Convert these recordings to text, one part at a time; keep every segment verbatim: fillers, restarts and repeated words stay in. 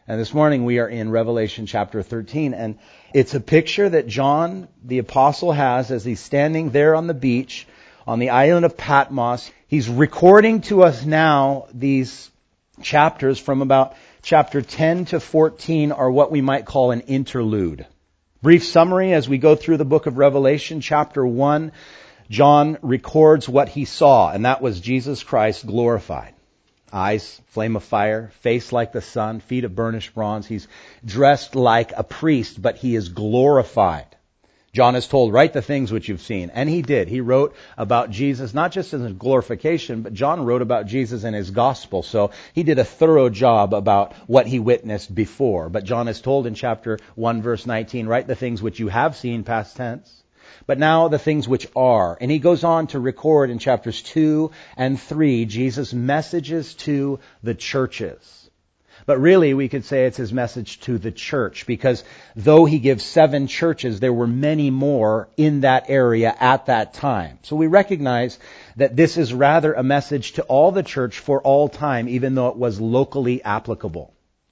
And this morning we are in Revelation chapter thirteen, and it's a picture that John, the apostle, has as he's standing there on the beach on the island of Patmos. He's recording to us now these chapters from about chapter ten to fourteen are what we might call an interlude. Brief summary as we go through the book of Revelation, chapter one, John records what he saw, and that was Jesus Christ glorified. Eyes, flame of fire, face like the sun, feet of burnished bronze. He's dressed like a priest, but he is glorified. John is told, write the things which you've seen. And he did. He wrote about Jesus, not just in his glorification, but John wrote about Jesus in his gospel. So he did a thorough job about what he witnessed before. But John is told in chapter one, verse nineteen, write the things which you have seen, past tense. But now the things which are. And he goes on to record in chapters two and three, Jesus' messages to the churches. But really, we could say it's his message to the church, because though he gives seven churches, there were many more in that area at that time. So we recognize that this is rather a message to all the church for all time, even though it was locally applicable.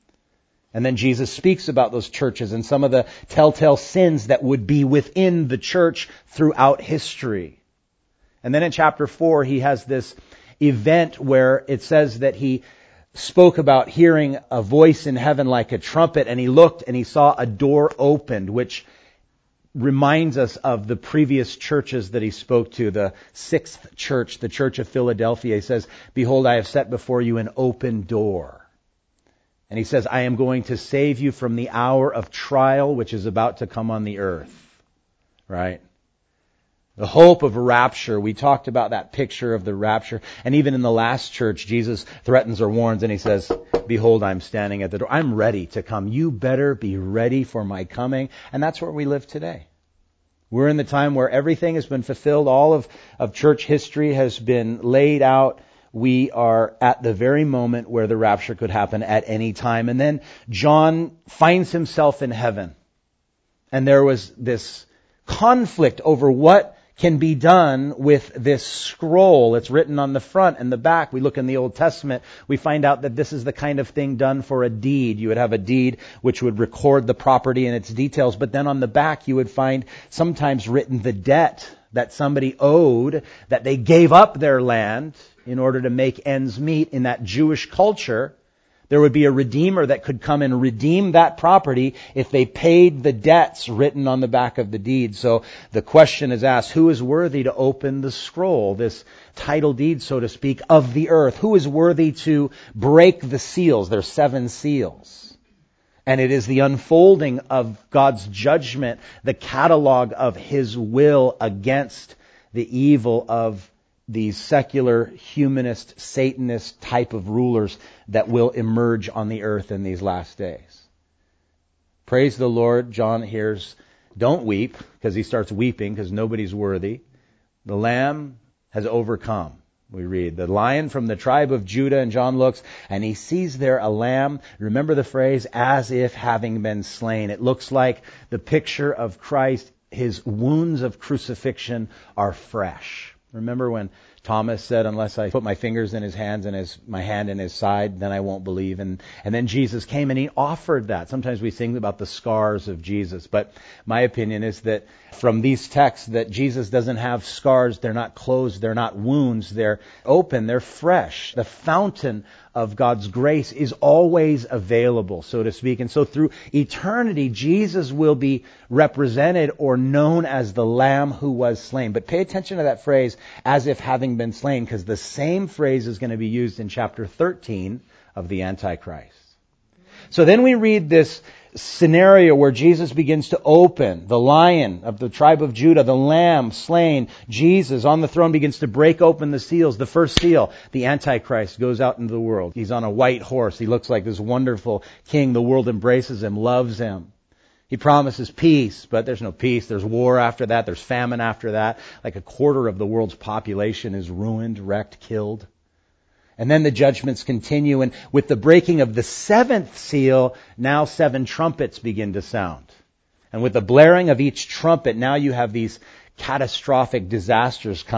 And then Jesus speaks about those churches and some of the telltale sins that would be within the church throughout history. And then in chapter four, he has this event where it says that he spoke about hearing a voice in heaven like a trumpet, and he looked and he saw a door opened, which reminds us of the previous churches that he spoke to. The sixth church, the church of Philadelphia, he says, behold, I have set before you an open door. And he says, I am going to save you from the hour of trial which is about to come on the earth. Right? The hope of rapture. We talked about that picture of the rapture. And even in the last church, Jesus threatens or warns and he says, behold, I'm standing at the door. I'm ready to come. You better be ready for my coming. And that's where we live today. We're in the time where everything has been fulfilled. All of, of church history has been laid out. We are at the very moment where the rapture could happen at any time. And then John finds himself in heaven. And there was this conflict over what can be done with this scroll. It's written on the front and the back. We look in the Old Testament, we find out that this is the kind of thing done for a deed. You would have a deed which would record the property and its details, but then on the back you would find sometimes written the debt that somebody owed, that they gave up their land in order to make ends meet. In that Jewish culture, there would be a redeemer that could come and redeem that property if they paid the debts written on the back of the deed. So the question is asked, who is worthy to open the scroll, this title deed, so to speak, of the earth? Who is worthy to break the seals? There's seven seals. And it is the unfolding of God's judgment, the catalog of His will against the evil of these secular, humanist, Satanist type of rulers that will emerge on the earth in these last days. Praise the Lord. John hears, don't weep, because he starts weeping because nobody's worthy. The Lamb has overcome. We read, the Lion from the tribe of Judah, and John looks and he sees there a lamb. Remember the phrase, as if having been slain. It looks like the picture of Christ. His wounds of crucifixion are fresh. Remember when Thomas said, unless I put my fingers in his hands and his my hand in his side, then I won't believe. And, and then Jesus came and he offered that. Sometimes we sing about the scars of Jesus. But my opinion is that from these texts that Jesus doesn't have scars. They're not closed. They're not wounds. They're open. They're fresh. The fountain of God's grace is always available, so to speak. And so through eternity, Jesus will be represented or known as the Lamb who was slain. But pay attention to that phrase, as if having been slain, because the same phrase is going to be used in chapter thirteen of the Antichrist. So then we read this scenario where Jesus begins to open, the Lion of the tribe of Judah, the Lamb slain, Jesus on the throne begins to break open the seals. The first seal, the Antichrist, goes out into the world. He's on a white horse. He looks like this wonderful king. The world embraces him, loves him. He promises peace, but there's no peace. There's war after that. There's famine after that. Like a quarter of the world's population is ruined, wrecked, killed. And then the judgments continue, and with the breaking of the seventh seal, now seven trumpets begin to sound. And with the blaring of each trumpet, now you have these catastrophic disasters coming.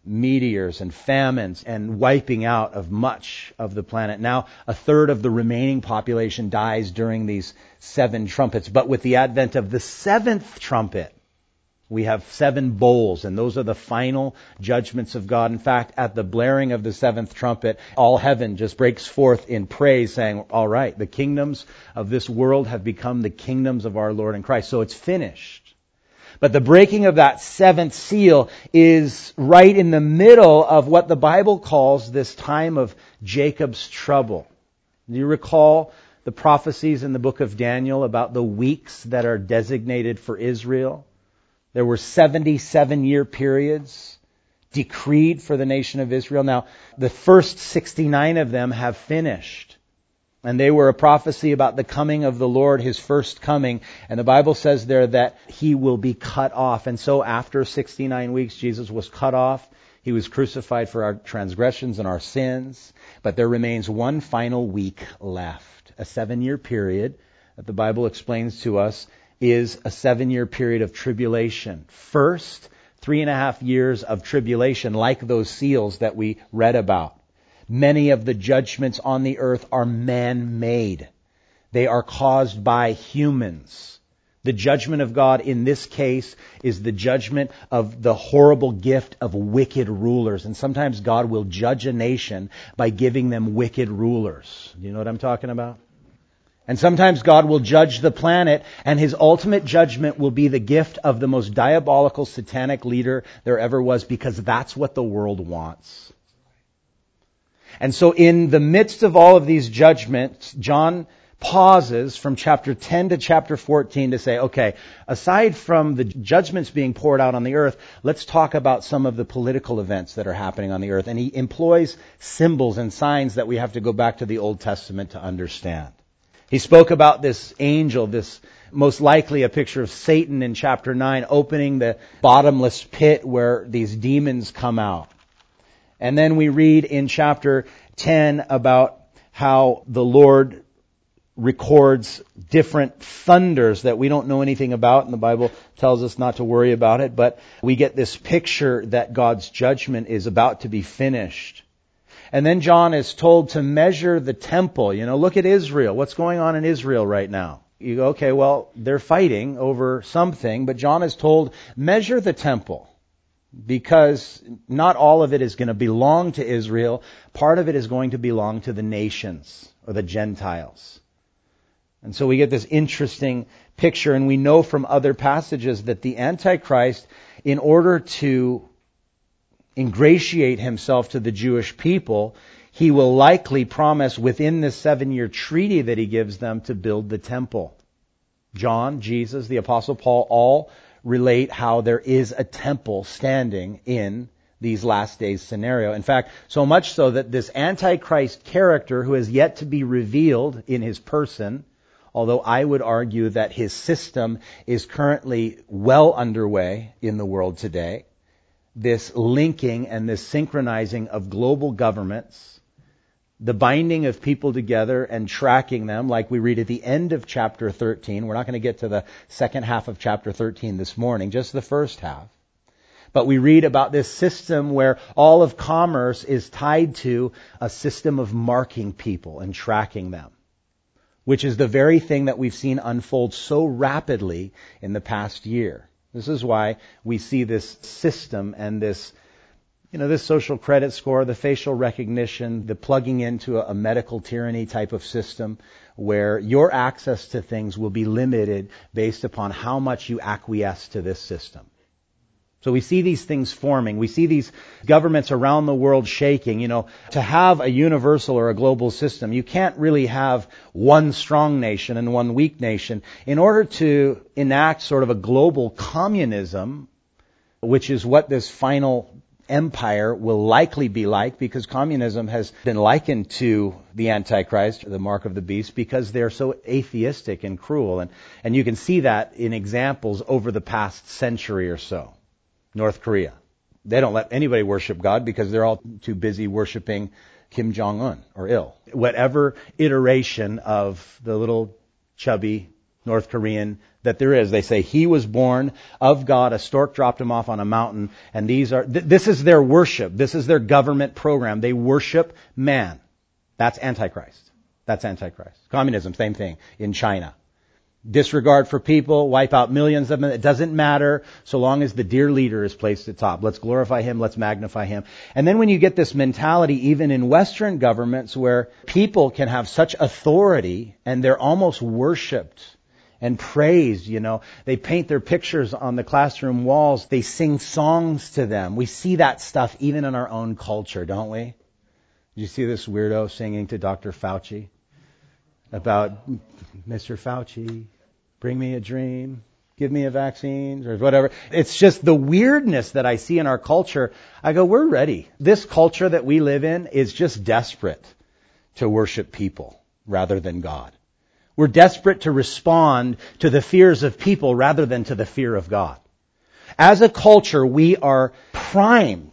meteors and famines and wiping out of much of the planet. Now, a third of the remaining population dies during these seven trumpets. But with the advent of the seventh trumpet, we have seven bowls, and those are the final judgments of God. In fact, at the blaring of the seventh trumpet, all heaven just breaks forth in praise, saying, all right, the kingdoms of this world have become the kingdoms of our Lord and Christ. So it's finished. But the breaking of that seventh seal is right in the middle of what the Bible calls this time of Jacob's trouble. Do you recall the prophecies in the book of Daniel about the weeks that are designated for Israel? There were seventy-seven year periods decreed for the nation of Israel. Now, the first sixty-nine of them have finished. And they were a prophecy about the coming of the Lord, His first coming. And the Bible says there that He will be cut off. And so after sixty-nine weeks, Jesus was cut off. He was crucified for our transgressions and our sins. But there remains one final week left. A seven-year period that the Bible explains to us is a seven-year period of tribulation. First, three and a half years of tribulation, like those seals that we read about. Many of the judgments on the earth are man-made. They are caused by humans. The judgment of God in this case is the judgment of the horrible gift of wicked rulers. And sometimes God will judge a nation by giving them wicked rulers. Do you know what I'm talking about? And sometimes God will judge the planet, and His ultimate judgment will be the gift of the most diabolical satanic leader there ever was, because that's what the world wants. And so in the midst of all of these judgments, John pauses from chapter ten to chapter fourteen to say, okay, aside from the judgments being poured out on the earth, let's talk about some of the political events that are happening on the earth. And he employs symbols and signs that we have to go back to the Old Testament to understand. He spoke about this angel, this most likely a picture of Satan in chapter nine, opening the bottomless pit where these demons come out. And then we read in chapter ten about how the Lord records different thunders that we don't know anything about, and the Bible tells us not to worry about it, but we get this picture that God's judgment is about to be finished. And then John is told to measure the temple. You know, look at Israel. What's going on in Israel right now? You go, okay, well, they're fighting over something, but John is told, measure the temple. Because not all of it is going to belong to Israel. Part of it is going to belong to the nations or the Gentiles. And so we get this interesting picture, and we know from other passages that the Antichrist, in order to ingratiate himself to the Jewish people, he will likely promise within this seven-year treaty that he gives them to build the temple. John, Jesus, the Apostle Paul, all relate how there is a temple standing in these last days scenario. In fact, so much so that this Antichrist character, who is yet to be revealed in his person, although I would argue that his system is currently well underway in the world today, this linking and this synchronizing of global governments, the binding of people together and tracking them, like we read at the end of chapter thirteen. We're not going to get to the second half of chapter thirteen this morning, just the first half. But we read about this system where all of commerce is tied to a system of marking people and tracking them, which is the very thing that we've seen unfold so rapidly in the past year. This is why we see this system and this, you know, this social credit score, the facial recognition, the plugging into a, a medical tyranny type of system where your access to things will be limited based upon how much you acquiesce to this system. So we see these things forming. We see these governments around the world shaking. You know, to have a universal or a global system, you can't really have one strong nation and one weak nation. In order to enact sort of a global communism, which is what this final empire will likely be like, because communism has been likened to the Antichrist, the mark of the beast, because they're so atheistic and cruel. And, and you can see that in examples over the past century or so. North Korea. They don't let anybody worship God because they're all too busy worshiping Kim Jong-un or Il. Whatever iteration of the little chubby North Korean that there is. They say he was born of God, a stork dropped him off on a mountain, and these are, th- this is their worship. This is their government program. They worship man. That's Antichrist. That's Antichrist. Communism, same thing in China. Disregard for people, wipe out millions of them. It doesn't matter so long as the dear leader is placed at top. Let's glorify him. Let's magnify him. And then when you get this mentality, even in Western governments where people can have such authority and they're almost worshipped and praised, you know, they paint their pictures on the classroom walls. They sing songs to them. We see that stuff even in our own culture, don't we? Did you see this weirdo singing to Doctor Fauci about Mister Fauci? Bring me a dream, give me a vaccine, or whatever. It's just the weirdness that I see in our culture. I go, we're ready. This culture that we live in is just desperate to worship people rather than God. We're desperate to respond to the fears of people rather than to the fear of God. As a culture, we are primed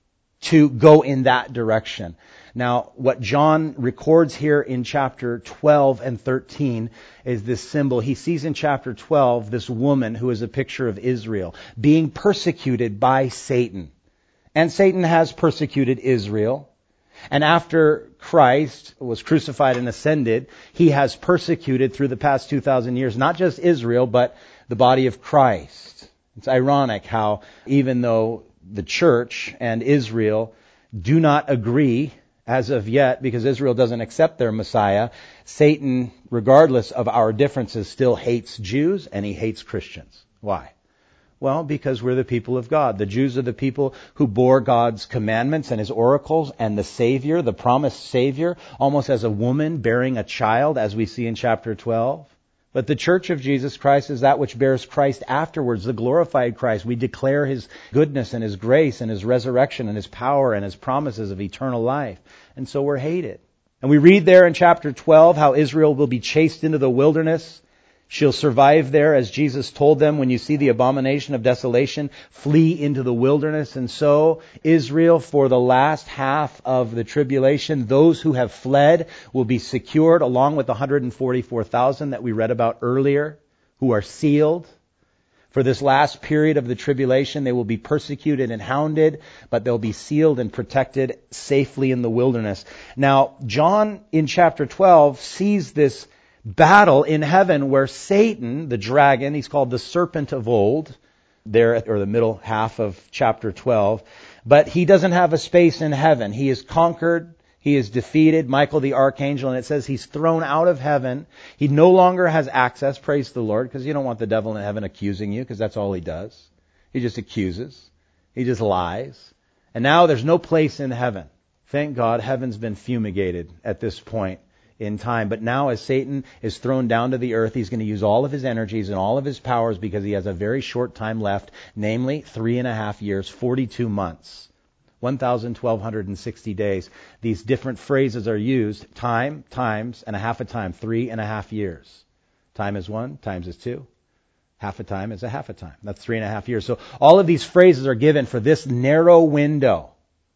to go in that direction. Now, what John records here in chapter twelve and thirteen is this symbol. He sees in chapter twelve this woman who is a picture of Israel being persecuted by Satan. And Satan has persecuted Israel. And after Christ was crucified and ascended, he has persecuted through the past two thousand years, not just Israel, but the body of Christ. It's ironic how even though the church and Israel do not agree as of yet, because Israel doesn't accept their Messiah, Satan, regardless of our differences, still hates Jews and he hates Christians. Why? Well, because we're the people of God. The Jews are the people who bore God's commandments and His oracles, and the Savior, the promised Savior, almost as a woman bearing a child, as we see in chapter twelve. But the church of Jesus Christ is that which bears Christ afterwards, the glorified Christ. We declare His goodness and His grace and His resurrection and His power and His promises of eternal life. And so we're hated. And we read there in chapter twelve how Israel will be chased into the wilderness. She'll survive there, as Jesus told them, when you see the abomination of desolation, flee into the wilderness. And so Israel, for the last half of the tribulation, those who have fled will be secured along with the one hundred forty-four thousand that we read about earlier, who are sealed. For this last period of the tribulation, they will be persecuted and hounded, but they'll be sealed and protected safely in the wilderness. Now, John in chapter twelve sees this battle in heaven where Satan, the dragon, he's called the serpent of old, there, or the middle half of chapter twelve, but he doesn't have a space in heaven. He is conquered. He is defeated. Michael the archangel, and it says he's thrown out of heaven. He no longer has access, praise the Lord, because you don't want the devil in heaven accusing you, because that's all he does. He just accuses. He just lies. And now there's no place in heaven. Thank God heaven's been fumigated at this point in time. But now as Satan is thrown down to the earth, he's going to use all of his energies and all of his powers because he has a very short time left, namely three and a half years, forty-two months, one thousand twelve hundred sixty days. These different phrases are used, time, times, and a half a time, three and a half years. Time is one, times is two. Half a time is a half a time. That's three and a half years. So all of these phrases are given for this narrow window,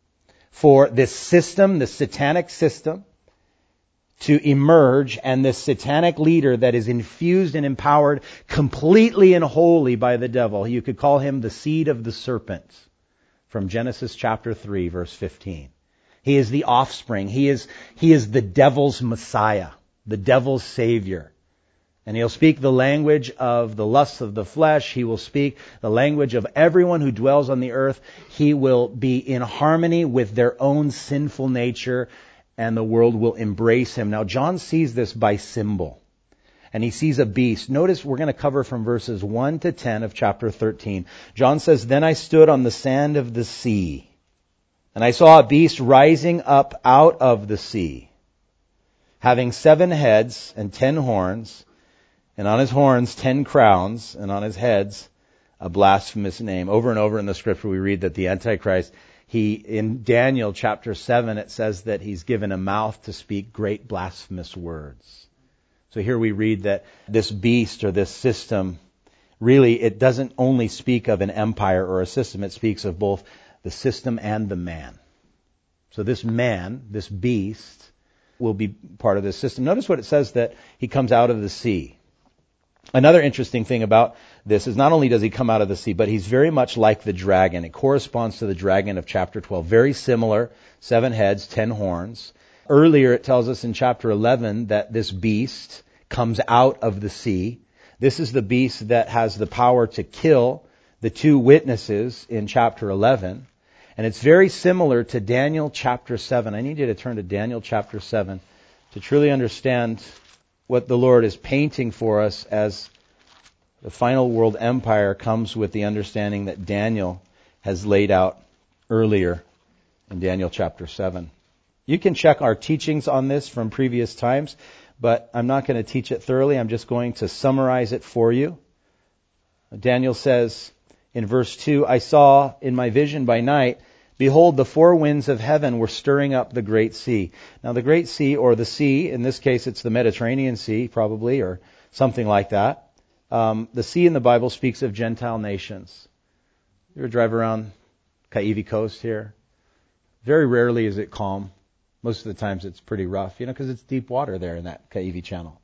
for this system, this satanic system, to emerge, and this satanic leader that is infused and empowered completely and wholly by the devil. You could call him the seed of the serpent from Genesis chapter three, verse fifteen. He is the offspring. He is, he is the devil's Messiah, the devil's Savior. And he'll speak the language of the lusts of the flesh. He will speak the language of everyone who dwells on the earth. He will be in harmony with their own sinful nature, and the world will embrace him. Now, John sees this by symbol, and he sees a beast. Notice we're going to cover from verses one to ten of chapter thirteen. John says, "Then I stood on the sand of the sea, and I saw a beast rising up out of the sea, having seven heads and ten horns, and on his horns ten crowns, and on his heads a blasphemous name." Over and over in the scripture we read that the Antichrist, He, in Daniel chapter seven, it says that he's given a mouth to speak great blasphemous words. So here we read that this beast or this system, really it doesn't only speak of an empire or a system, it speaks of both the system and the man. So this man, this beast, will be part of this system. Notice what it says, that he comes out of the sea. Another interesting thing about this is not only does he come out of the sea, but he's very much like the dragon. It corresponds to the dragon of chapter twelve. Very similar, seven heads, ten horns. Earlier it tells us in chapter eleven that this beast comes out of the sea. This is the beast that has the power to kill the two witnesses in chapter eleven. And it's very similar to Daniel chapter seven. I need you to turn to Daniel chapter seven to truly understand what the Lord is painting for us as the final world empire comes with the understanding that Daniel has laid out earlier in Daniel chapter seven. You can check our teachings on this from previous times, but I'm not going to teach it thoroughly. I'm just going to summarize it for you. Daniel says in verse two, I saw in my vision by night, behold, the four winds of heaven were stirring up the great sea. Now the great sea, or the sea, in this case it's the Mediterranean Sea probably, or something like that. Um, the sea in the Bible speaks of Gentile nations. You ever drive around Kaiwi Coast here? Very rarely is it calm. Most of the times it's pretty rough, you know, because it's deep water there in that Kaiwi Channel.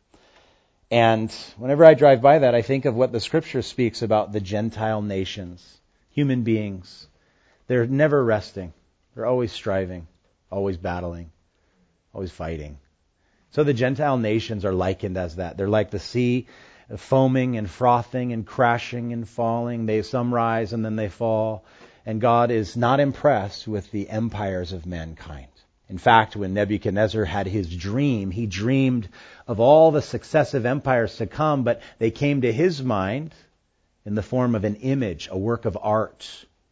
And whenever I drive by that, I think of what the Scripture speaks about the Gentile nations, human beings. They're never resting. They're always striving, always battling, always fighting. So the Gentile nations are likened as that. They're like the sea, foaming and frothing and crashing and falling. They some rise and then they fall. And God is not impressed with the empires of mankind. In fact, when Nebuchadnezzar had his dream, he dreamed of all the successive empires to come, but they came to his mind in the form of an image, a work of art.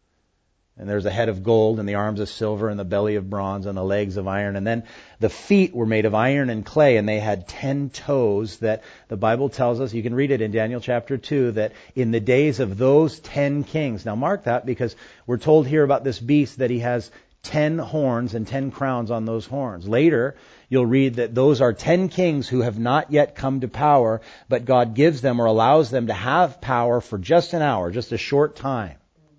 And there's a head of gold and the arms of silver and the belly of bronze and the legs of iron. And then the feet were made of iron and clay, and they had ten toes that the Bible tells us, you can read it in Daniel chapter two, that in the days of those ten kings. Now mark that, because we're told here about this beast that he has ten horns and ten crowns on those horns. Later, you'll read that those are ten kings who have not yet come to power, but God gives them or allows them to have power for just an hour, just a short time.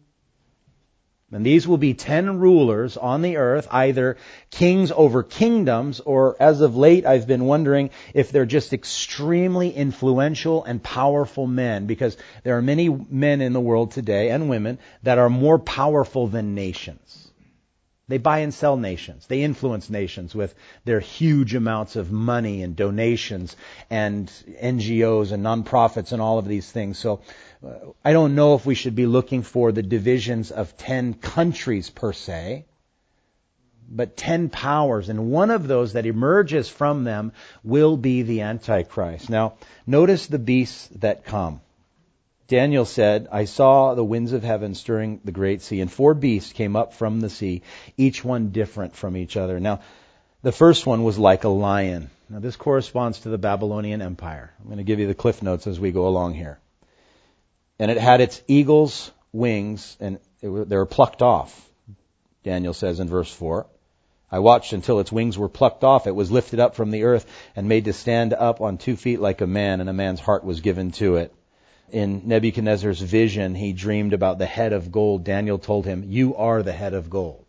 And these will be ten rulers on the earth, either kings over kingdoms, or as of late I've been wondering if they're just extremely influential and powerful men, because there are many men in the world today, and women, that are more powerful than nations. They buy and sell nations. They influence nations with their huge amounts of money and donations and N G Os and nonprofits and all of these things. So uh, I don't know if we should be looking for the divisions of ten countries per se, but ten powers. And one of those that emerges from them will be the Antichrist. Now, notice the beasts that come. Daniel said, I saw the winds of heaven stirring the great sea, and four beasts came up from the sea, each one different from each other. Now, the first one was like a lion. Now, this corresponds to the Babylonian Empire. I'm going to give you the cliff notes as we go along here. And it had its eagle's wings, and it were, they were plucked off, Daniel says in verse four. I watched until its wings were plucked off. It was lifted up from the earth and made to stand up on two feet like a man, and a man's heart was given to it. In Nebuchadnezzar's vision, he dreamed about the head of gold. Daniel told him, you are the head of gold.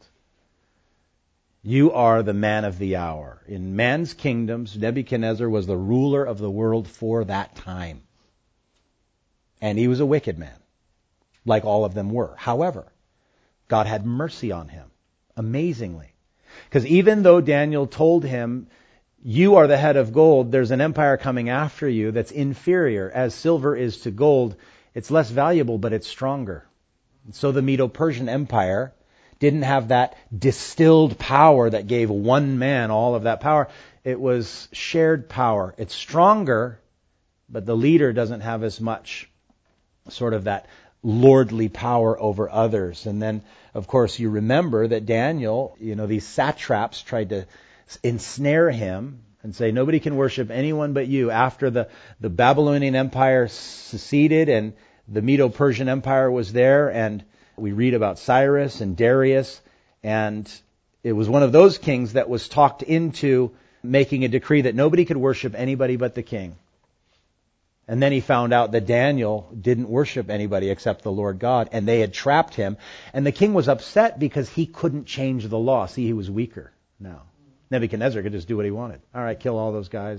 You are the man of the hour. In man's kingdoms, Nebuchadnezzar was the ruler of the world for that time. And he was a wicked man, like all of them were. However, God had mercy on him, amazingly. Because even though Daniel told him, you are the head of gold, there's an empire coming after you that's inferior. As silver is to gold, it's less valuable, but it's stronger. And so the Medo-Persian Empire didn't have that distilled power that gave one man all of that power. It was shared power. It's stronger, but the leader doesn't have as much sort of that lordly power over others. And then, of course, you remember that Daniel, you know, these satraps tried to ensnare him and say, nobody can worship anyone but you. After the, the Babylonian Empire seceded and the Medo-Persian Empire was there, and we read about Cyrus and Darius, and it was one of those kings that was talked into making a decree that nobody could worship anybody but the king. And then he found out that Daniel didn't worship anybody except the Lord God, and they had trapped him. And the king was upset because he couldn't change the law. See, he was weaker now. Nebuchadnezzar could just do what he wanted. All right, kill all those guys and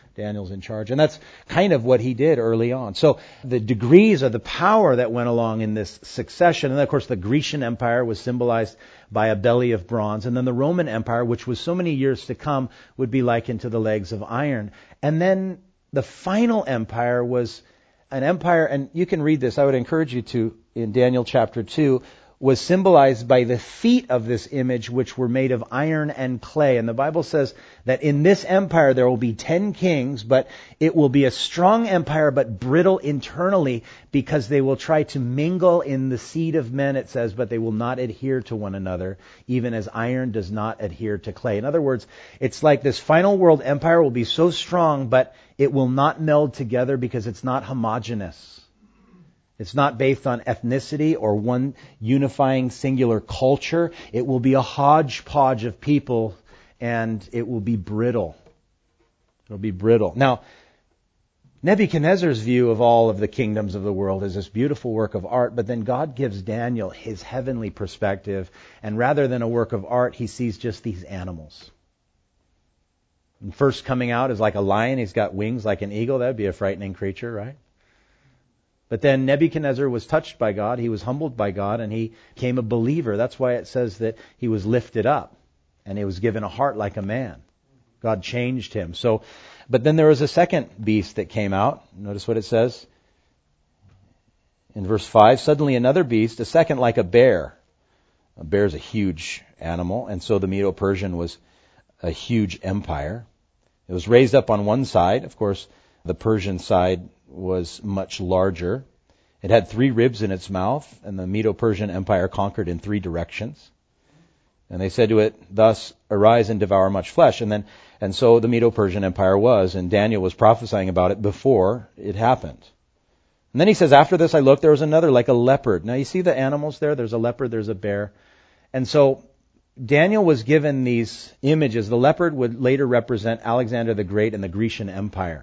Daniel's in charge. And that's kind of what he did early on. So the degrees of the power that went along in this succession, and then of course the Grecian Empire was symbolized by a belly of bronze, and then the Roman Empire, which was so many years to come, would be likened to the legs of iron. And then the final empire was an empire, and you can read this, I would encourage you to, in Daniel chapter two, was symbolized by the feet of this image, which were made of iron and clay. And the Bible says that in this empire there will be ten kings, but it will be a strong empire, but brittle internally, because they will try to mingle in the seed of men, it says, but they will not adhere to one another, even as iron does not adhere to clay. In other words, it's like this final world empire will be so strong, but it will not meld together because it's not homogeneous. It's not based on ethnicity or one unifying singular culture. It will be a hodgepodge of people, and it will be brittle. It'll be brittle. Now, Nebuchadnezzar's view of all of the kingdoms of the world is this beautiful work of art, but then God gives Daniel his heavenly perspective, and rather than a work of art, he sees just these animals. And first coming out is like a lion. He's got wings like an eagle. That would be a frightening creature, right? But then Nebuchadnezzar was touched by God, he was humbled by God, and he became a believer. That's why it says that he was lifted up, and he was given a heart like a man. God changed him. So, but then there was a second beast that came out. Notice what it says in verse five. Suddenly another beast, a second like a bear. A bear is a huge animal, and so the Medo-Persian was a huge empire. It was raised up on one side. Of course, the Persian side was much larger. It had three ribs in its mouth, and the Medo-Persian Empire conquered in three directions. And they said to it, thus, arise and devour much flesh. And then, and so the Medo-Persian Empire was, and Daniel was prophesying about it before it happened. And then he says, after this I looked, there was another like a leopard. Now you see the animals there? There's a leopard, there's a bear. And so Daniel was given these images. The leopard would later represent Alexander the Great and the Grecian Empire.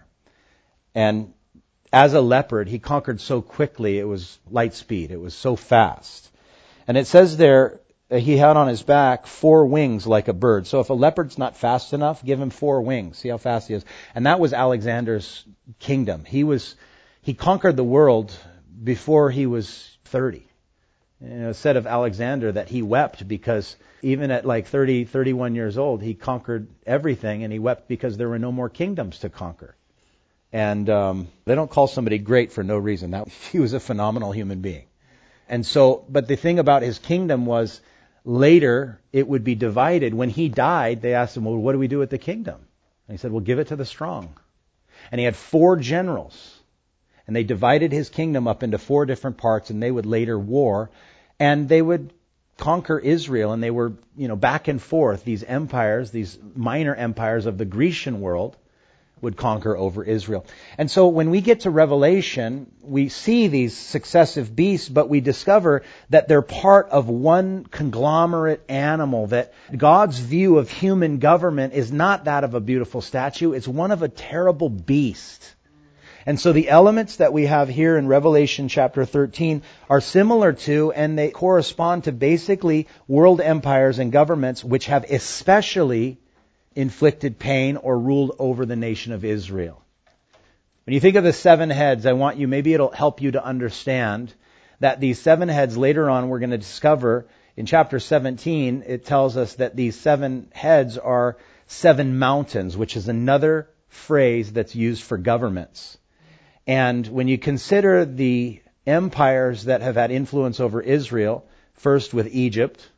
And as a leopard, he conquered so quickly, it was light speed. It was so fast. And it says there, he had on his back four wings like a bird. So if a leopard's not fast enough, give him four wings. See how fast he is. And that was Alexander's kingdom. He was, he conquered the world before he was thirty. You know, it's said of Alexander that he wept because even at like thirty, thirty-one years old, he conquered everything, and he wept because there were no more kingdoms to conquer. And um, they don't call somebody great for no reason. That he was a phenomenal human being. And so, but the thing about his kingdom was later it would be divided. When he died, they asked him, well, what do we do with the kingdom? And he said, well, give it to the strong. And he had four generals. And they divided his kingdom up into four different parts, and they would later war. And they would conquer Israel, and they were, you know, back and forth. These empires, these minor empires of the Grecian world, would conquer over Israel. And so when we get to Revelation, we see these successive beasts, but we discover that they're part of one conglomerate animal, that God's view of human government is not that of a beautiful statue, it's one of a terrible beast. And so the elements that we have here in Revelation chapter thirteen are similar to, and they correspond to basically world empires and governments which have especially inflicted pain or ruled over the nation of Israel. When you think of the seven heads, I want you, maybe it'll help you to understand that these seven heads later on we're going to discover in chapter seventeen, it tells us that these seven heads are seven mountains, which is another phrase that's used for governments. And when you consider the empires that have had influence over Israel, first with Egypt,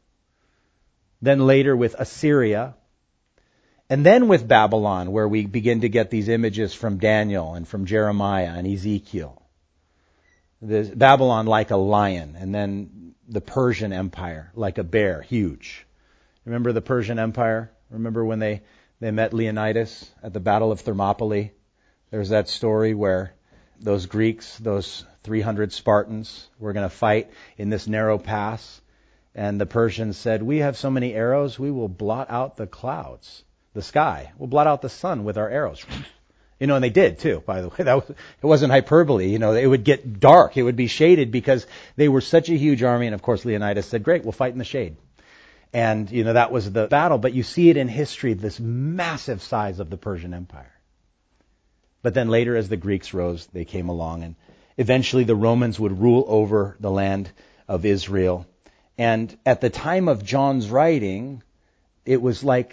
then later with Assyria, and then with Babylon, where we begin to get these images from Daniel and from Jeremiah and Ezekiel. The Babylon like a lion, and then the Persian Empire like a bear, huge. Remember the Persian Empire? Remember when they, they met Leonidas at the Battle of Thermopylae? There's that story where those Greeks, those three hundred Spartans, were going to fight in this narrow pass. And the Persians said, we have so many arrows, we will blot out the clouds. The sky. We'll blot out the sun with our arrows. You know, and they did too, by the way. That was, it wasn't hyperbole. You know, it would get dark. It would be shaded because they were such a huge army. And of course, Leonidas said, great, we'll fight in the shade. And, you know, that was the battle. But you see it in history, this massive size of the Persian Empire. But then later, as the Greeks rose, they came along, and eventually the Romans would rule over the land of Israel. And at the time of John's writing, it was like,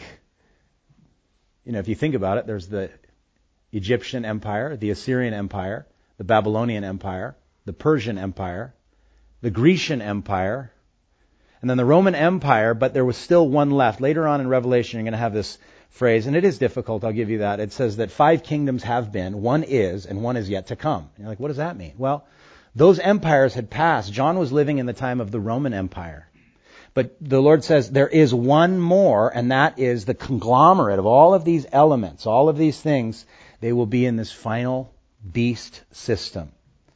you know, if you think about it, there's the Egyptian Empire, the Assyrian Empire, the Babylonian Empire, the Persian Empire, the Grecian Empire, and then the Roman Empire, but there was still one left. Later on in Revelation, you're going to have this phrase, and it is difficult, I'll give you that. It says that five kingdoms have been, one is, and one is yet to come. You're like, what does that mean? Well, those empires had passed. John was living in the time of the Roman Empire. But the Lord says there is one more, and that is the conglomerate of all of these elements, all of these things. They will be in this final beast system.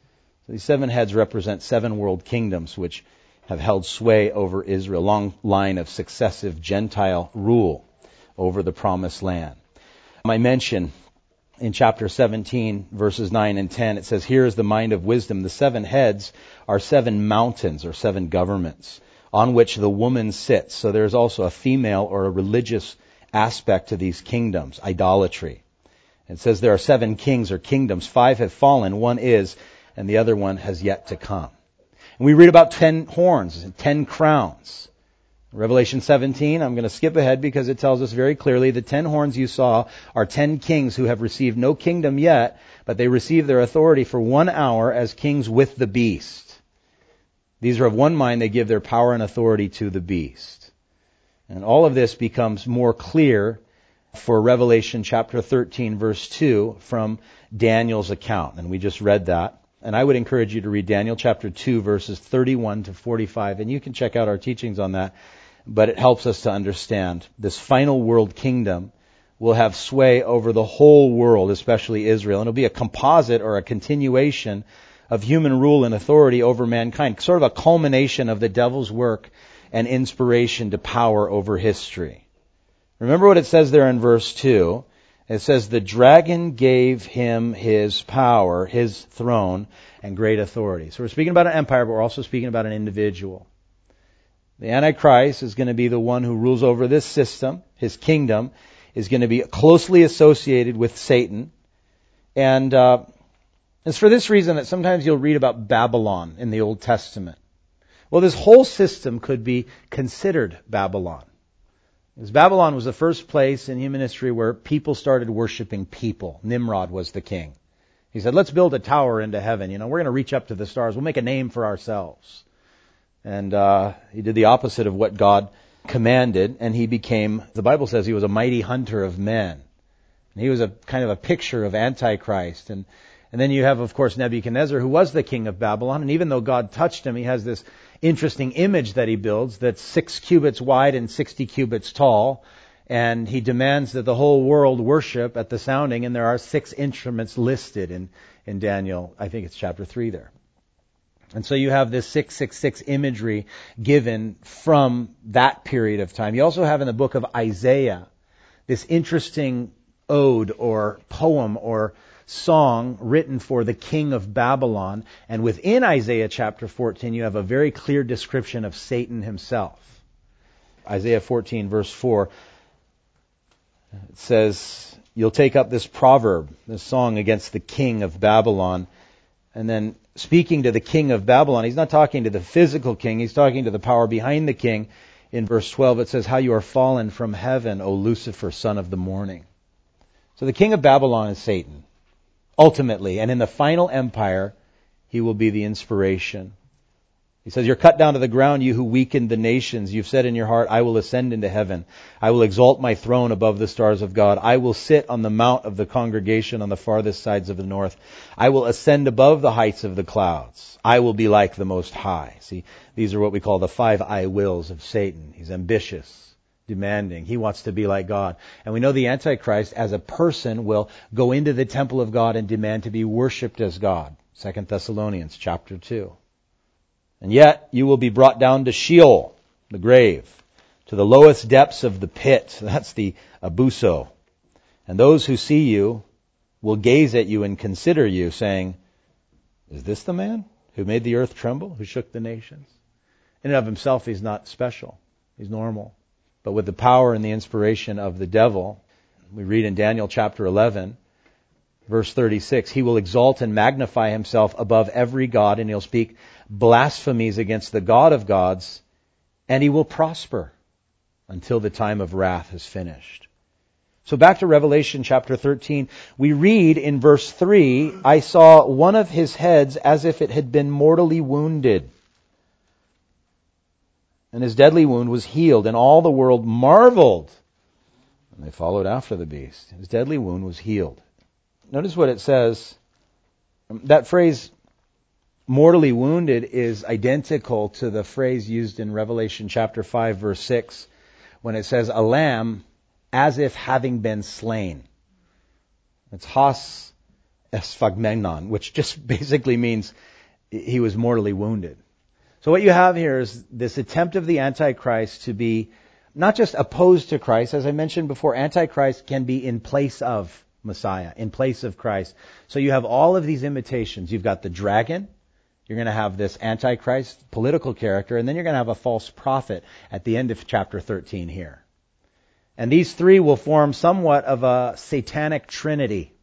So these seven heads represent seven world kingdoms which have held sway over Israel, a long line of successive Gentile rule over the promised land. I mention in chapter seventeen, verses nine and ten, it says, here is the mind of wisdom. The seven heads are seven mountains or seven governments on which the woman sits. So there's also a female or a religious aspect to these kingdoms, idolatry. It says there are seven kings or kingdoms. Five have fallen, one is, and the other one has yet to come. And we read about ten horns and ten crowns. Revelation seventeen, I'm going to skip ahead because it tells us very clearly the ten horns you saw are ten kings who have received no kingdom yet, but they receive their authority for one hour as kings with the beast. These are of one mind, they give their power and authority to the beast. And all of this becomes more clear for Revelation chapter thirteen, verse two from Daniel's account. And we just read that. And I would encourage you to read Daniel chapter two, verses thirty-one to forty-five. And you can check out our teachings on that. But it helps us to understand this final world kingdom will have sway over the whole world, especially Israel. And it'll be a composite or a continuation of human rule and authority over mankind. Sort of a culmination of the devil's work and inspiration to power over history. Remember what it says there in verse two. It says, the dragon gave him his power, his throne, and great authority. So we're speaking about an empire, but we're also speaking about an individual. The Antichrist is going to be the one who rules over this system. His kingdom is going to be closely associated with Satan. And uh, it's for this reason that sometimes you'll read about Babylon in the Old Testament. Well, this whole system could be considered Babylon. Because Babylon was the first place in human history where people started worshiping people. Nimrod was the king. He said, let's build a tower into heaven. You know, we're going to reach up to the stars. We'll make a name for ourselves. And uh, he did the opposite of what God commanded. And he became, the Bible says he was a mighty hunter of men. And he was a kind of a picture of Antichrist. And, and then you have, of course, Nebuchadnezzar, who was the king of Babylon. And even though God touched him, he has this interesting image that he builds that's six cubits wide and sixty cubits tall. And he demands that the whole world worship at the sounding. And there are six instruments listed in, in Daniel. I think it's chapter three there. And so you have this six six six imagery given from that period of time. You also have in the book of Isaiah this interesting ode or poem or song written for the king of Babylon. And within Isaiah chapter fourteen, you have a very clear description of Satan himself. Isaiah fourteen, verse four, it says, you'll take up this proverb, this song against the king of Babylon. And then speaking to the king of Babylon, he's not talking to the physical king, he's talking to the power behind the king. In verse twelve, it says, how you are fallen from heaven, O Lucifer, son of the morning. So the king of Babylon is Satan. Ultimately, and in the final empire, he will be the inspiration. He says, you're cut down to the ground, you who weakened the nations. You've said in your heart, I will ascend into heaven. I will exalt my throne above the stars of God. I will sit on the mount of the congregation on the farthest sides of the north. I will ascend above the heights of the clouds. I will be like the Most High. See, these are what we call the five I wills of Satan. He's ambitious, demanding. He wants to be like God. And we know the Antichrist as a person will go into the temple of God and demand to be worshipped as God. Second Thessalonians chapter two. And yet you will be brought down to Sheol, the grave, to the lowest depths of the pit. That's the abuso. And those who see you will gaze at you and consider you, saying, is this the man who made the earth tremble, who shook the nations? In and of himself, he's not special. He's normal. But with the power and the inspiration of the devil, we read in Daniel chapter eleven, Verse thirty-six, he will exalt and magnify himself above every god, and he'll speak blasphemies against the God of gods, and he will prosper until the time of wrath is finished. So back to Revelation chapter thirteen, we read in verse three, I saw one of his heads as if it had been mortally wounded. And his deadly wound was healed, and all the world marveled. And they followed after the beast. His deadly wound was healed. Notice what it says. That phrase, mortally wounded, is identical to the phrase used in Revelation chapter five, verse six, when it says, a lamb as if having been slain. It's hos esphagmenon, which just basically means he was mortally wounded. So what you have here is this attempt of the Antichrist to be not just opposed to Christ. As I mentioned before, Antichrist can be in place of Messiah, in place of Christ. So you have all of these imitations. You've got the dragon. You're going to have this Antichrist political character, and then you're going to have a false prophet at the end of chapter thirteen here. And these three will form somewhat of a satanic trinity.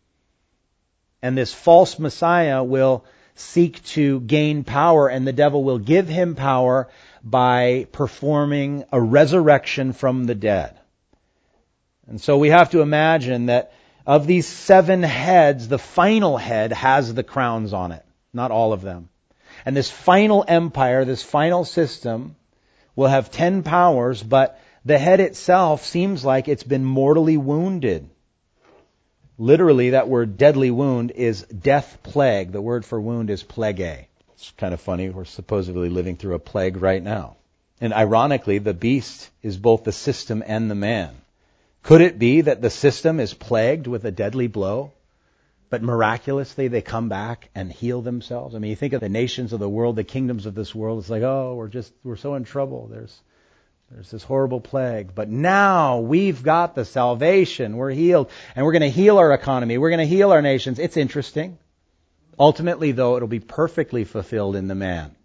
And this false Messiah will seek to gain power, and the devil will give him power by performing a resurrection from the dead. And so we have to imagine that of these seven heads, the final head has the crowns on it, not all of them. And this final empire, this final system, will have ten powers, but the head itself seems like it's been mortally wounded. Literally, that word deadly wound is death plague. The word for wound is plague. It's kind of funny. We're supposedly living through a plague right now. And ironically, the beast is both the system and the man. Could it be that the system is plagued with a deadly blow, but miraculously they come back and heal themselves? I mean, you think of the nations of the world, the kingdoms of this world, it's like, oh, we're just, we're so in trouble. There's There's this horrible plague. But now we've got the salvation. We're healed. And we're going to heal our economy. We're going to heal our nations. It's interesting. Ultimately, though, it'll be perfectly fulfilled in the man.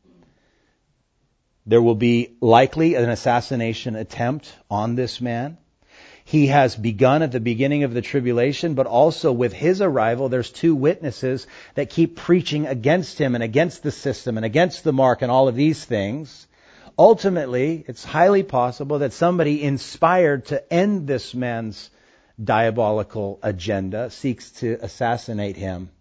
There will be likely an assassination attempt on this man. He has begun at the beginning of the tribulation, but also with his arrival, there's two witnesses that keep preaching against him and against the system and against the mark and all of these things. Ultimately, it's highly possible that somebody inspired to end this man's diabolical agenda seeks to assassinate him.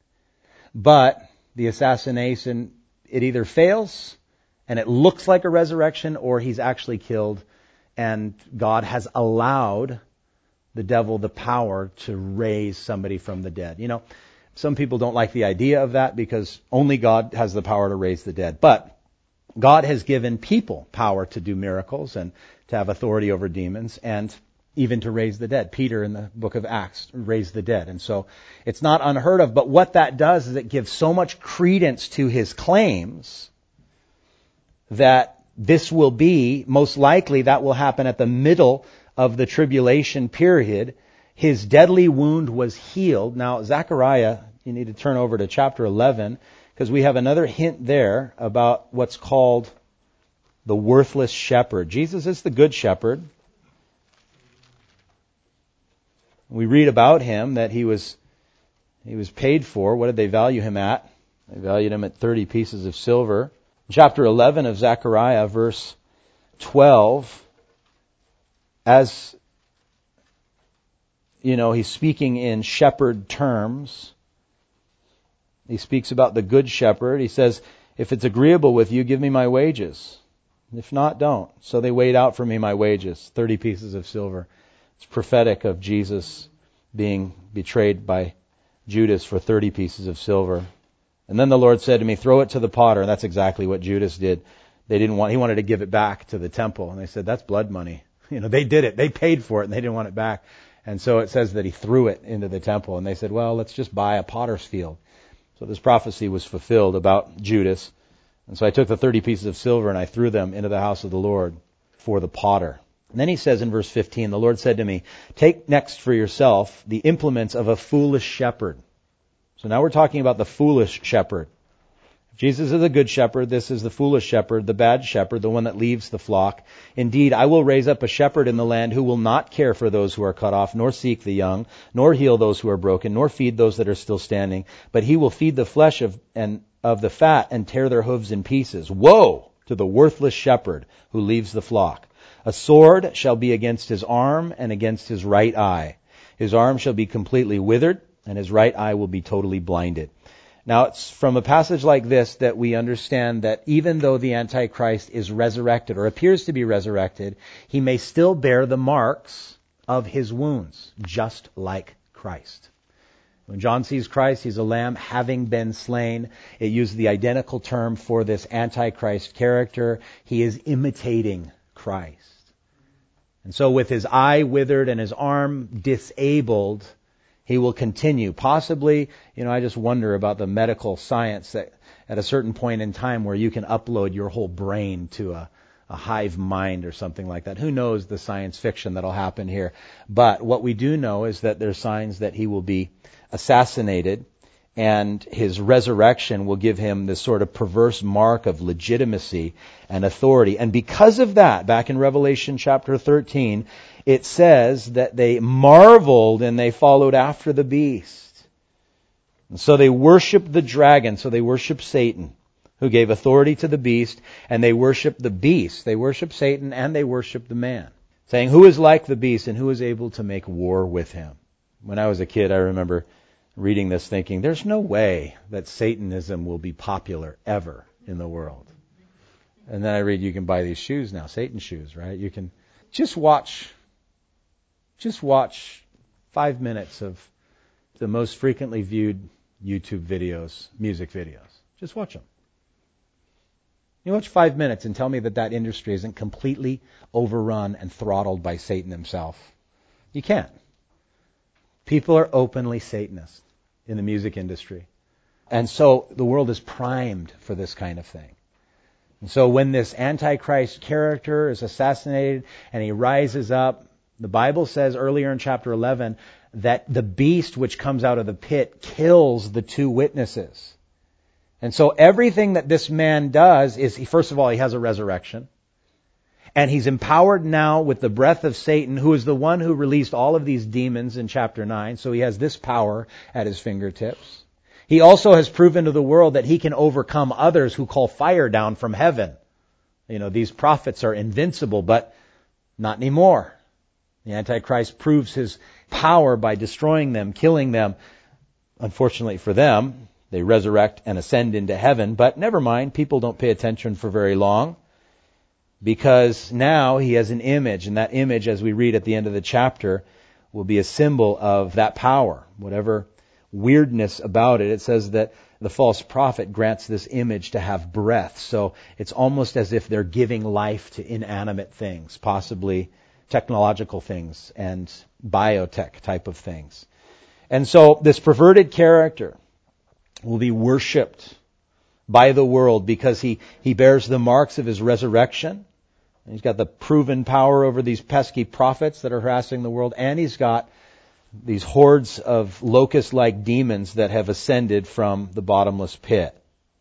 But the assassination, it either fails and it looks like a resurrection, or he's actually killed and God has allowed the devil the power to raise somebody from the dead. You know, some people don't like the idea of that because only God has the power to raise the dead. But God has given people power to do miracles and to have authority over demons and even to raise the dead. Peter in the book of Acts raised the dead. And so it's not unheard of. But what that does is it gives so much credence to his claims that this will be, most likely that will happen at the middle of the tribulation period. His deadly wound was healed. Now, Zechariah, you need to turn over to chapter eleven, because we have another hint there about what's called the worthless shepherd. Jesus is the good shepherd. We read about him that he was he was paid for. What did they value him at? They valued him at thirty pieces of silver. Chapter eleven of Zechariah, verse twelve, as you know, he's speaking in shepherd terms. He speaks about the good shepherd. He says, if it's agreeable with you, give me my wages. If not, don't. So they weighed out for me my wages, thirty pieces of silver. It's prophetic of Jesus being betrayed by Judas for thirty pieces of silver. And then the Lord said to me, throw it to the potter. And that's exactly what Judas did. They didn't want, he wanted to give it back to the temple. And they said, that's blood money. You know, they did it. They paid for it and they didn't want it back. And so it says that he threw it into the temple. And they said, well, let's just buy a potter's field. So this prophecy was fulfilled about Judas. And so I took the thirty pieces of silver and I threw them into the house of the Lord for the potter. And then he says in verse fifteen, the Lord said to me, take next for yourself the implements of a foolish shepherd. So now we're talking about the foolish shepherd. Jesus is the good shepherd. This is the foolish shepherd, the bad shepherd, the one that leaves the flock. Indeed, I will raise up a shepherd in the land who will not care for those who are cut off, nor seek the young, nor heal those who are broken, nor feed those that are still standing. But he will feed the flesh of and of the fat and tear their hooves in pieces. Woe to the worthless shepherd who leaves the flock. A sword shall be against his arm and against his right eye. His arm shall be completely withered, and his right eye will be totally blinded. Now, it's from a passage like this that we understand that even though the Antichrist is resurrected, or appears to be resurrected, he may still bear the marks of his wounds, just like Christ. When John sees Christ, he's a lamb having been slain. It uses the identical term for this Antichrist character. He is imitating Christ. And so with his eye withered and his arm disabled, he will continue. Possibly, you know, I just wonder about the medical science that at a certain point in time where you can upload your whole brain to a, a hive mind or something like that. Who knows the science fiction that'll happen here? But what we do know is that there's signs that he will be assassinated, and his resurrection will give him this sort of perverse mark of legitimacy and authority. And because of that, back in Revelation chapter thirteen, it says that they marveled and they followed after the beast. And so they worshiped the dragon, so they worshiped Satan, who gave authority to the beast, and they worshiped the beast. They worshiped Satan and they worshiped the man, saying, who is like the beast and who is able to make war with him? When I was a kid, I remember reading this thinking, there's no way that Satanism will be popular ever in the world. And then I read you can buy these shoes now, Satan shoes, right? You can just watch, just watch five minutes of the most frequently viewed YouTube videos, music videos. Just watch them. You watch five minutes and tell me that that industry isn't completely overrun and throttled by Satan himself. You can't. People are openly Satanists in the music industry. And so the world is primed for this kind of thing. And so when this Antichrist character is assassinated and he rises up, the Bible says earlier in chapter eleven that the beast which comes out of the pit kills the two witnesses. And so everything that this man does is, he, first of all, he has a resurrection. And he's empowered now with the breath of Satan, who is the one who released all of these demons in chapter nine. So he has this power at his fingertips. He also has proven to the world that he can overcome others who call fire down from heaven. You know, these prophets are invincible, but not anymore. The Antichrist proves his power by destroying them, killing them. Unfortunately for them, they resurrect and ascend into heaven. But never mind, people don't pay attention for very long. Because now he has an image, and that image, as we read at the end of the chapter, will be a symbol of that power. Whatever weirdness about it, it says that the false prophet grants this image to have breath. So it's almost as if they're giving life to inanimate things, possibly technological things and biotech type of things. And so this perverted character will be worshipped by the world because he, he bears the marks of his resurrection. And he's got the proven power over these pesky prophets that are harassing the world. And he's got these hordes of locust-like demons that have ascended from the bottomless pit.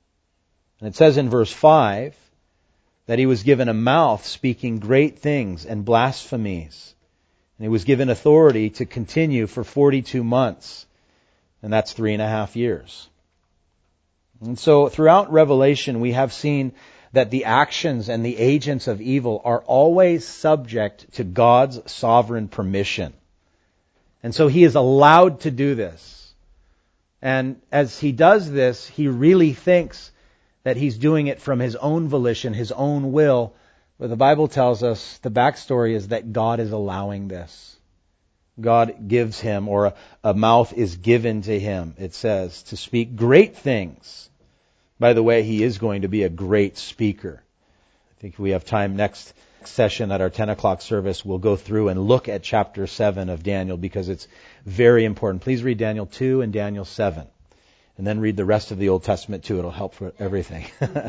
And it says in verse five that he was given a mouth speaking great things and blasphemies. And he was given authority to continue for forty-two months. And that's three and a half years. And so throughout Revelation, we have seen that the actions and the agents of evil are always subject to God's sovereign permission. And so he is allowed to do this. And as he does this, he really thinks that he's doing it from his own volition, his own will. But the Bible tells us the backstory is that God is allowing this. God gives him, or a, a mouth is given to him, it says, to speak great things. By the way, he is going to be a great speaker. I think we have time next session at our ten o'clock service. We'll go through and look at chapter seven of Daniel because it's very important. Please read Daniel two and Daniel seven. And then read the rest of the Old Testament too. It'll help for everything.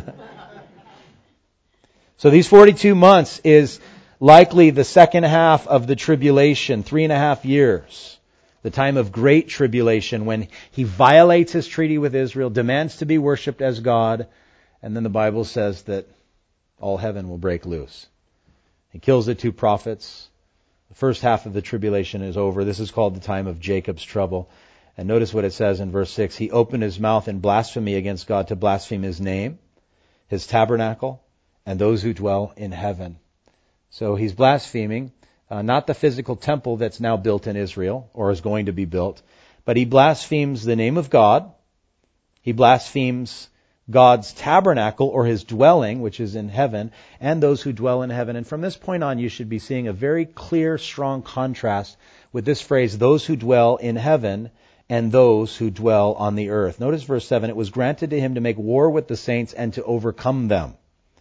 So these forty-two months is likely the second half of the tribulation, three and a half years, the time of great tribulation when he violates his treaty with Israel, demands to be worshipped as God, and then the Bible says that all heaven will break loose. He kills the two prophets. The first half of the tribulation is over. This is called the time of Jacob's trouble. And notice what it says in verse six. He opened his mouth in blasphemy against God to blaspheme his name, his tabernacle, and those who dwell in heaven. So he's blaspheming, uh, not the physical temple that's now built in Israel, or is going to be built, but he blasphemes the name of God. He blasphemes God's tabernacle, or his dwelling, which is in heaven, and those who dwell in heaven. And from this point on, you should be seeing a very clear, strong contrast with this phrase, those who dwell in heaven and those who dwell on the earth. Notice verse seven, it was granted to him to make war with the saints and to overcome them.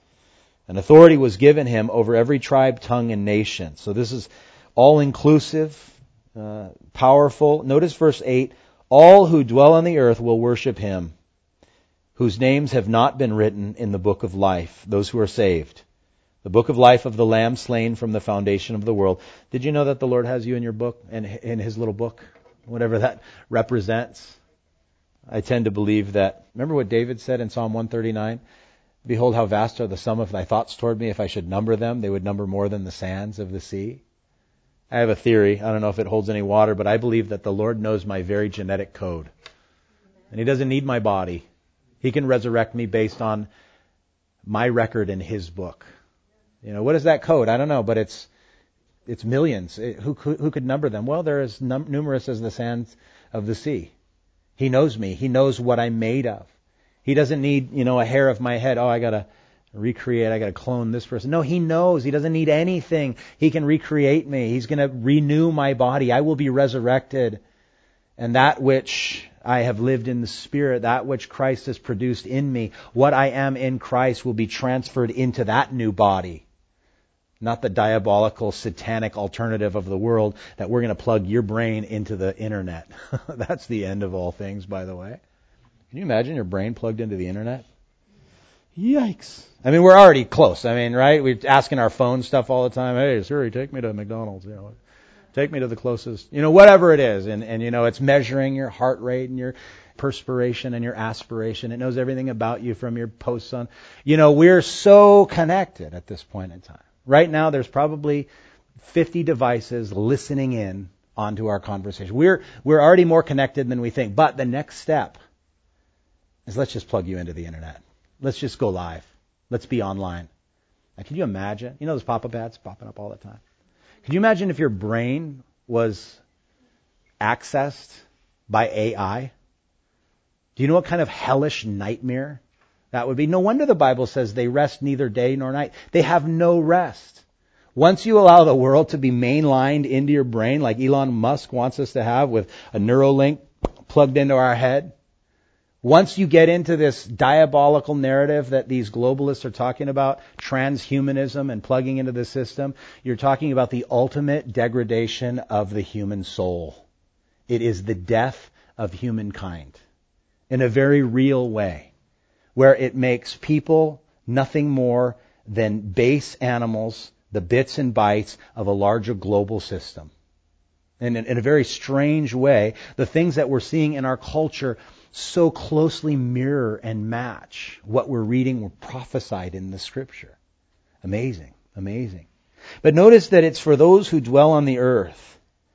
An authority was given him over every tribe, tongue, and nation. So this is all-inclusive, uh, powerful. Notice verse eight, all who dwell on the earth will worship him, whose names have not been written in the book of life, those who are saved. The book of life of the Lamb slain from the foundation of the world. Did you know that the Lord has you in your book, in, in his little book? Whatever that represents. I tend to believe that. Remember what David said in Psalm one thirty-nine? Behold, how vast are the sum of thy thoughts toward me. If I should number them, they would number more than the sands of the sea. I have a theory. I don't know if it holds any water, but I believe that the Lord knows my very genetic code. And he doesn't need my body. He can resurrect me based on my record in his book. You know, what is that code? I don't know, but it's it's millions. It, who, who who could number them? Well, they're as num- numerous as the sands of the sea. He knows me. He knows what I'm made of. He doesn't need, you know, a hair of my head. Oh, I got to recreate. I got to clone this person. No, he knows. He doesn't need anything. He can recreate me. He's going to renew my body. I will be resurrected. And that which I have lived in the Spirit, that which Christ has produced in me, what I am in Christ will be transferred into that new body. Not the diabolical, satanic alternative of the world that we're going to plug your brain into the internet. That's the end of all things, by the way. Can you imagine your brain plugged into the internet? Yikes. I mean, we're already close. I mean, right? We're asking our phone stuff all the time. Hey, Siri, take me to McDonald's. You know, take me to the closest, you know, whatever it is. And, and, you know, it's measuring your heart rate and your perspiration and your aspiration. It knows everything about you from your posts on. You know, we're so connected at this point in time. Right now, there's probably fifty devices listening in onto our conversation. We're we're already more connected than we think. But the next step is let's just plug you into the internet. Let's just go live. Let's be online. Now, can you imagine? You know those pop-up ads popping up all the time? Can you imagine if your brain was accessed by A I? Do you know what kind of hellish nightmare that would be? No wonder the Bible says they rest neither day nor night. They have no rest. Once you allow the world to be mainlined into your brain, like Elon Musk wants us to have with a Neuralink plugged into our head, once you get into this diabolical narrative that these globalists are talking about, transhumanism and plugging into the system, you're talking about the ultimate degradation of the human soul. It is the death of humankind in a very real way, where it makes people nothing more than base animals, the bits and bytes of a larger global system. And in, in a very strange way, the things that we're seeing in our culture so closely mirror and match what we're reading or prophesied in the Scripture. Amazing, amazing. But notice that it's for those who dwell on the earth.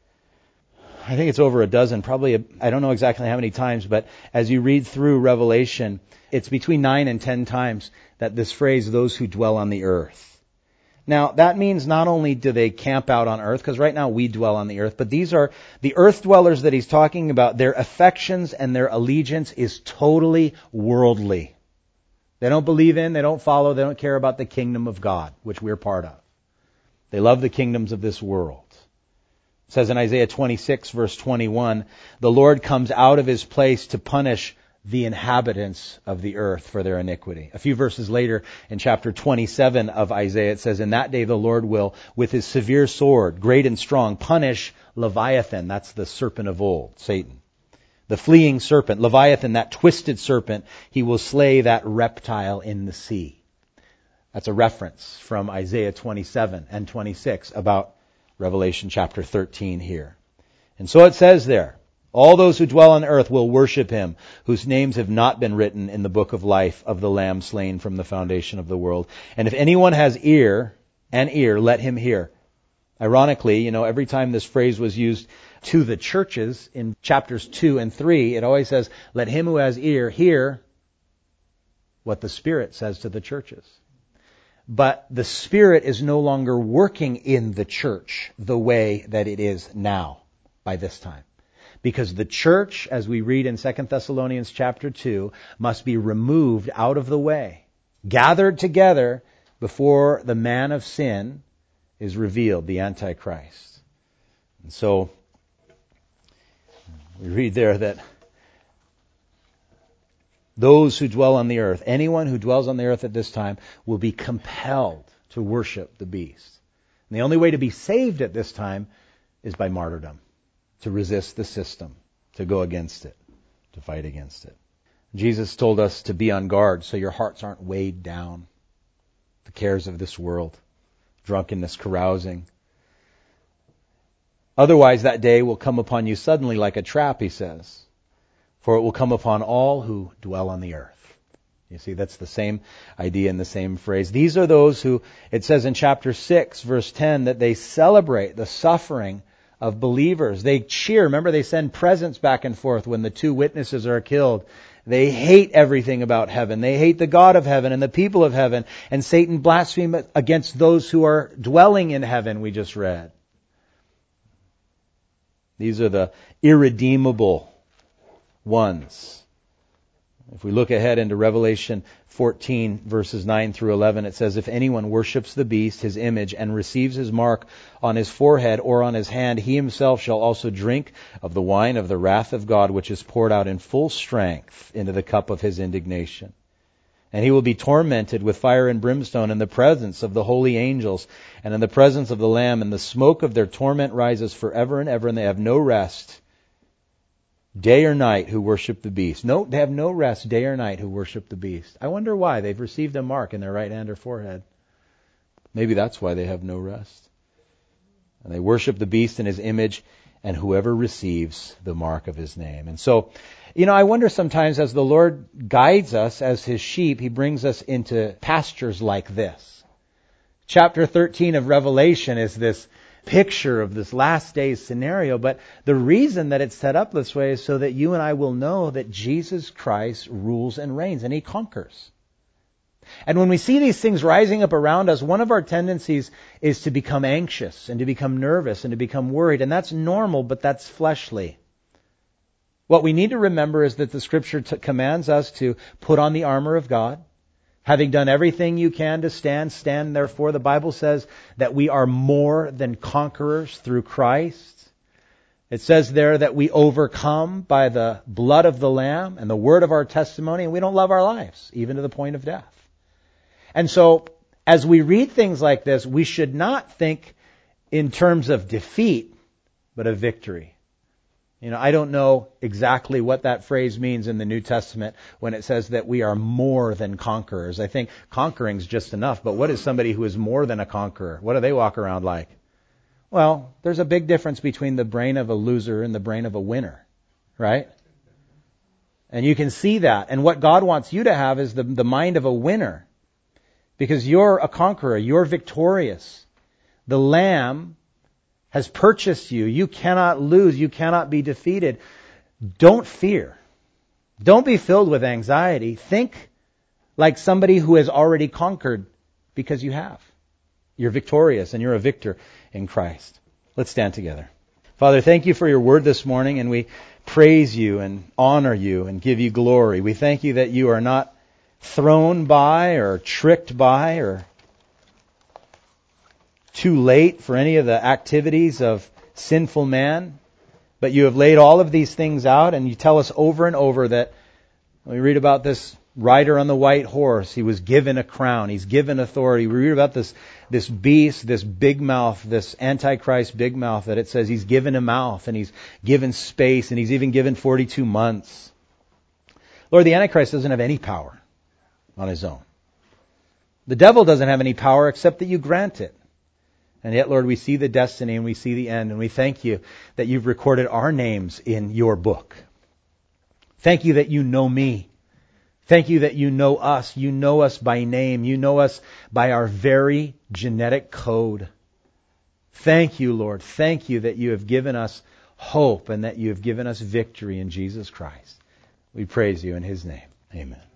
I think it's over a dozen, probably, a, I don't know exactly how many times, but as you read through Revelation, it's between nine and ten times that this phrase, those who dwell on the earth. Now, that means not only do they camp out on earth, because right now we dwell on the earth, but these are the earth dwellers that he's talking about. Their affections and their allegiance is totally worldly. They don't believe in, they don't follow, they don't care about the kingdom of God, which we're part of. They love the kingdoms of this world. It says in Isaiah twenty-six, verse twenty-one, the Lord comes out of his place to punish the inhabitants of the earth for their iniquity. A few verses later, in chapter twenty-seven of Isaiah, it says, in that day the Lord will, with his severe sword, great and strong, punish Leviathan. That's the serpent of old, Satan. The fleeing serpent, Leviathan, that twisted serpent, he will slay that reptile in the sea. That's a reference from Isaiah twenty-seven and twenty-six about Revelation chapter thirteen here. And so it says there, all those who dwell on earth will worship him, whose names have not been written in the book of life of the Lamb slain from the foundation of the world. And if anyone has ear, an ear, let him hear. Ironically, you know, every time this phrase was used to the churches in chapters two and three, it always says, let him who has ear hear what the Spirit says to the churches. But the Spirit is no longer working in the church the way that it is now by this time. Because the church, as we read in Second Thessalonians chapter two, must be removed out of the way, gathered together before the man of sin is revealed, the Antichrist. And so, we read there that those who dwell on the earth, anyone who dwells on the earth at this time, will be compelled to worship the beast. And the only way to be saved at this time is by martyrdom. To resist the system, to go against it, to fight against it. Jesus told us to be on guard so your hearts aren't weighed down. The cares of this world, drunkenness, carousing. Otherwise that day will come upon you suddenly like a trap, he says. For it will come upon all who dwell on the earth. You see, that's the same idea in the same phrase. These are those who, it says in chapter six, verse ten, that they celebrate the suffering of believers. They cheer. Remember, they send presents back and forth when the two witnesses are killed. They hate everything about heaven. They hate the God of heaven and the people of heaven. And Satan blasphemes against those who are dwelling in heaven, we just read. These are the irredeemable ones. If we look ahead into Revelation fourteen, verses nine through eleven, it says, if anyone worships the beast, his image, and receives his mark on his forehead or on his hand, he himself shall also drink of the wine of the wrath of God, which is poured out in full strength into the cup of his indignation. And he will be tormented with fire and brimstone in the presence of the holy angels and in the presence of the Lamb, and the smoke of their torment rises forever and ever, and they have no rest day or night who worship the beast. No, they have no rest day or night who worship the beast. I wonder why. They've received a mark in their right hand or forehead. Maybe that's why they have no rest. And they worship the beast and his image, and whoever receives the mark of his name. And so, you know, I wonder sometimes as the Lord guides us as his sheep, he brings us into pastures like this. Chapter thirteen of Revelation is this picture of this last days scenario, but the reason that it's set up this way is so that you and I will know that Jesus Christ rules and reigns, and he conquers. And when we see these things rising up around us, one of our tendencies is to become anxious and to become nervous and to become worried, and that's normal, but that's fleshly. What we need to remember is that the Scripture t- commands us to put on the armor of God. Having done everything you can to stand, stand therefore. The Bible says that we are more than conquerors through Christ. It says there that we overcome by the blood of the Lamb and the word of our testimony, and we don't love our lives, even to the point of death. And so, as we read things like this, we should not think in terms of defeat, but of victory. You know, I don't know exactly what that phrase means in the New Testament when it says that we are more than conquerors. I think conquering's just enough, but what is somebody who is more than a conqueror? What do they walk around like? Well, there's a big difference between the brain of a loser and the brain of a winner, right? And you can see that. And what God wants you to have is the, the mind of a winner. Because you're a conqueror, you're victorious. The Lamb has purchased you. You cannot lose. You cannot be defeated. Don't fear. Don't be filled with anxiety. Think like somebody who has already conquered, because you have. You're victorious and you're a victor in Christ. Let's stand together. Father, thank you for your word this morning, and we praise you and honor you and give you glory. We thank you that you are not thrown by or tricked by or too late for any of the activities of sinful man, but you have laid all of these things out, and you tell us over and over that when we read about this rider on the white horse, he was given a crown, he's given authority. We read about this this beast, this big mouth, this Antichrist big mouth, that it says he's given a mouth and he's given space and he's even given forty-two months. Lord, the Antichrist doesn't have any power on his own. The devil doesn't have any power except that you grant it. And yet, Lord, we see the destiny and we see the end, and we thank you that you've recorded our names in your book. Thank you that you know me. Thank you that you know us. You know us by name. You know us by our very genetic code. Thank you, Lord. Thank you that you have given us hope and that you have given us victory in Jesus Christ. We praise you in His name. Amen.